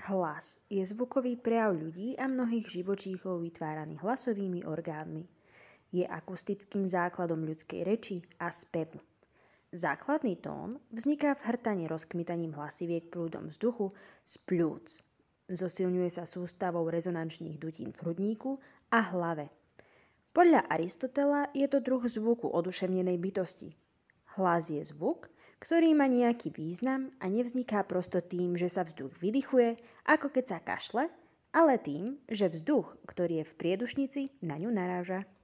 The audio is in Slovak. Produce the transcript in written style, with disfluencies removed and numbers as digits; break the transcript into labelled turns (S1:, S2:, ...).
S1: Hlas je zvukový prejav ľudí a mnohých živočíchov vytváraný hlasovými orgánmi. Je akustickým základom ľudskej reči a spevu. Základný tón vzniká v hrtaní rozkmitaním hlasiviek prúdom vzduchu z pľúc. Zosilňuje sa sústavou rezonančných dutín v hrudníku a hlave. Podľa Aristotela je to druh zvuku oduševnenej bytosti. Hlas je zvuk, ktorý má nejaký význam a nevzniká prosto tým, že sa vzduch vydychuje, ako keď sa kašle, ale tým, že vzduch, ktorý je v priedušnici, na ňu naráža.